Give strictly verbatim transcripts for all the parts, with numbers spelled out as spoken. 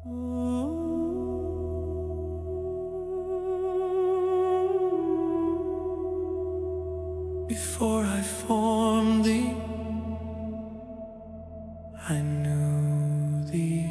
Before I formed thee, I knew thee.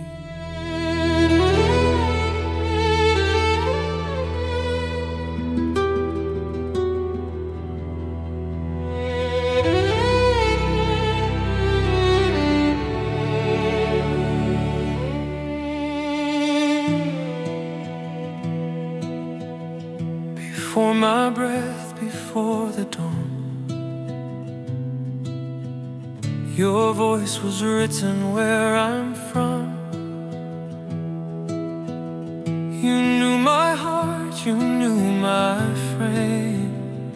Before my breath, before the dawn, your voice was written where I'm from. You knew my heart, you knew my frame,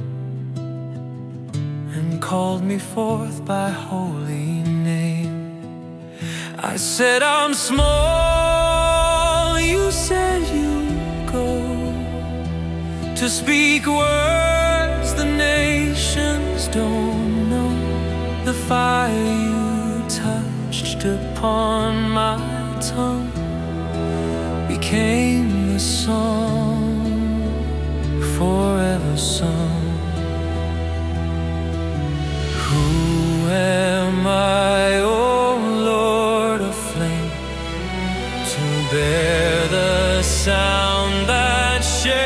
and called me forth by holy name. I said I'm small, you said you go to speak words the nations don't know. The fire you touched upon my tongue became the song forever sung. Who am I, O Lord of flame, to bear the sound that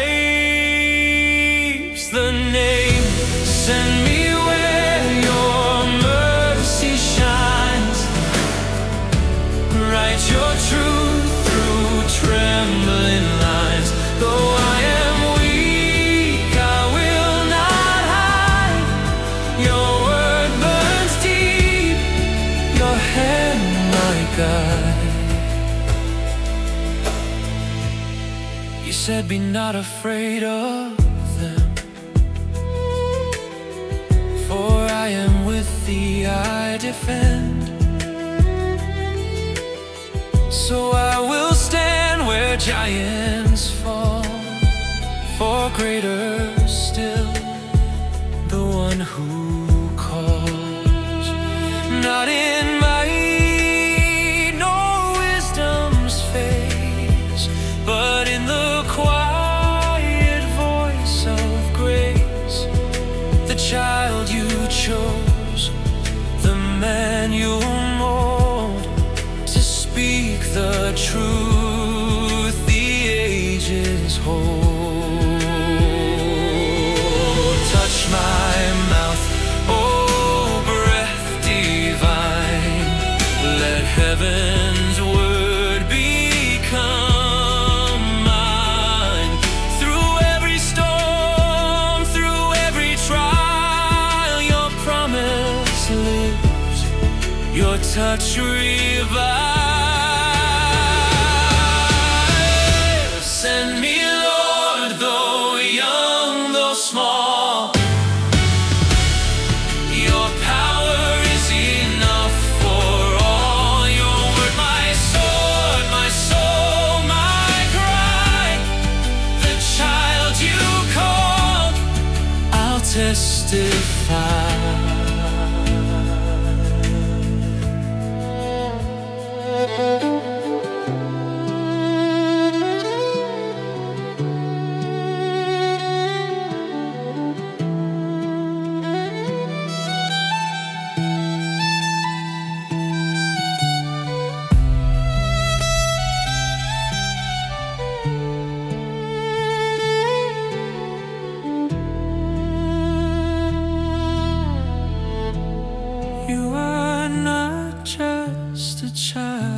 shapes the name? Send me where your mercy shines. Write your truth through trembling lines. Though I am weak, I will not hide. Your word burns deep, your hand my guide. You said be not afraid of them, for I am with thee, I defend. So I will stand where giants fall, for greater still the one who calls. Not in might nor wisdom's face, but in the quiet voice of grace. The child you chose, the man you mold, to speak the truth the ages hold. Touch my mouth, oh breath divine. Let heaven's word become mine. Through every storm, through every trial, your promise lives, your touch revives. Send me, Lord, though young, though small. Your power is enough for all. Your word, my sword, my soul, my cry. The child you called, I'll testify. You are not just a child,